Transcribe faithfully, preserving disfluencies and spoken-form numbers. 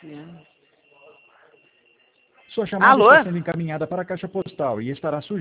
Sua chamada Alô? está sendo encaminhada para a caixa postal e estará sujeita